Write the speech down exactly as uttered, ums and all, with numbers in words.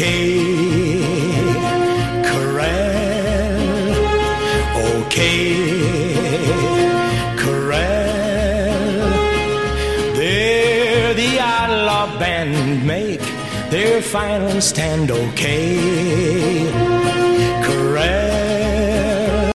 Corral, okay, Corral. There the outlaw band make their final stand, okay, Corral.